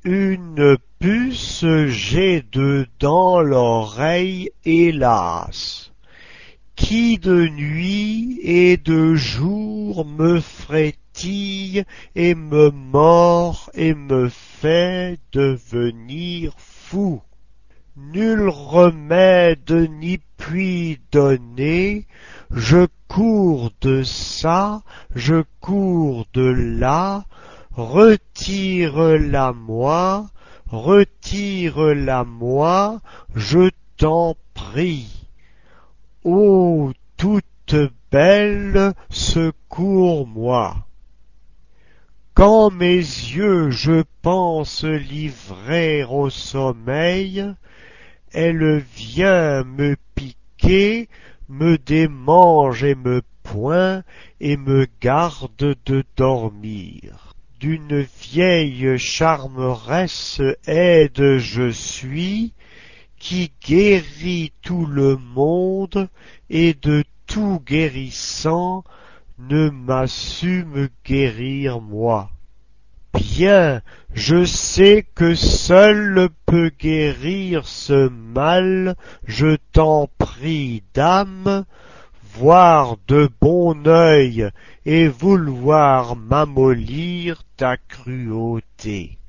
Une puce j'ai dedans l'oreille, hélas, qui de nuit et de jour me frétille et me mord et me fait devenir fou. Nul remède n'y puis donner, je cours de ça, je cours de là, retire-la moi, retire-la moi, je t'en prie. Ô toute belle, secours-moi. Quand mes yeux je pense livrer au sommeil, elle vient me piquer, me démange et me point, et me garde de dormir. D'une vieille charmeresse aide je suis, qui guérit tout le monde, et de tout guérissant ne m'a su me guérir moi. Bien, je sais que seul peut guérir ce mal, je t'en prie, dame, voir de bon œil et vouloir m'amollir ta cruauté.